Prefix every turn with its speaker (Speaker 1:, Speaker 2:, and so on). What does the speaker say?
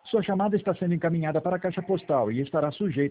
Speaker 1: Sua chamada está sendo encaminhada para a caixa postal e estará sujeita